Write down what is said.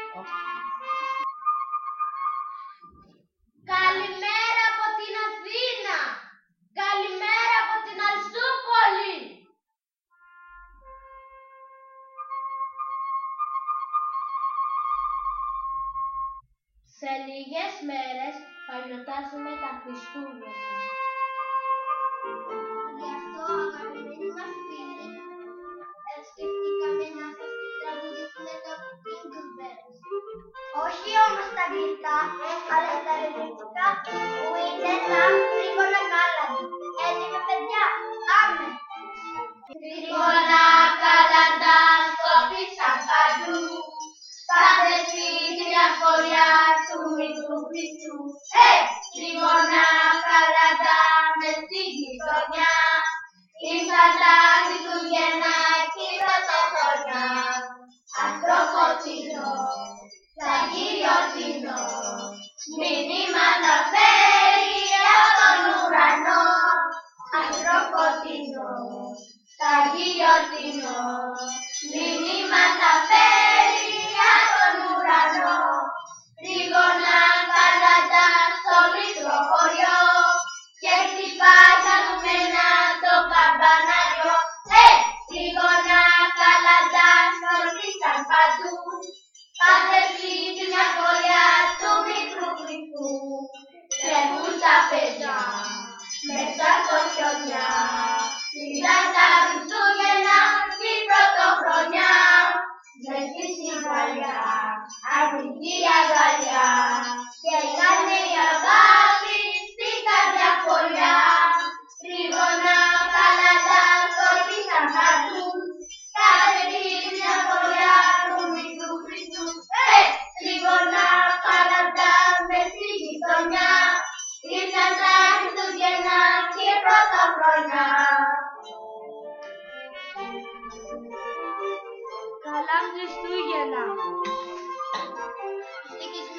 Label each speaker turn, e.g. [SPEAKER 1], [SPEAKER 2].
[SPEAKER 1] Καλημέρα από την Αθήνα. Καλημέρα από την Αλσούπολη. Σε λίγες μέρες θα γιορτάσουμε τα Χριστούγεννα. Γι' αυτό, αγαπημένοι μας φίλοι, σκεφτήκαμε να σας τραγουδήσουμε το Jingle Bells. Όχι όμως τα αγγλικά, αλλά στα ελληνικά, που είναι τα τρίγωνα γάλαντα. Έτοιμα, παιδιά, πάμε! Τρίγωνα γάλαντα σκόπισαν παντού, κάθε σπίτι μια φοριά του μικρού Χριστού. Τρίγωνα γάλαντα μες στη γειτονιά, ήρθαν τα Χριστούγεννα και η πρωτοχρονιά. Ανθρωποτινό, θα γιλιοτινό, μηνύματα φέρει από τον ουρανό. Ανθρωποτινό, θα γιλιοτινό, μηνύματα φέρει από τον ουρανό. Τρίγωνα γάλαντα στο μικρό χωριό και χτυπάει χαρούμενα το καμπανάριο. Τρίγωνα γάλαντα σκορπίσαν παντού, κάθε σπίτι μια φοριά του μικρού Χριστού. Τρέχουν τα παιδιά μέσα στο χιονιά, είδαν τα Χριστούγεννα την πρωτοχρονιά. Μέσα στην παλιά, αρνητή αγκαλιά, γελάνε η αγάπη στην καρδιά φωλιά. Τρίγωνα γάλαντα σκορπίσαν παντού, κάθε σπίτι μια φοριά του μικρού Χριστού. Τρίγωνα γάλαντα μες στη γειτονιά, ήρθαν τα Χριστούγεννα και η πρωτοχρονιά. Καλά Χριστούγεννα!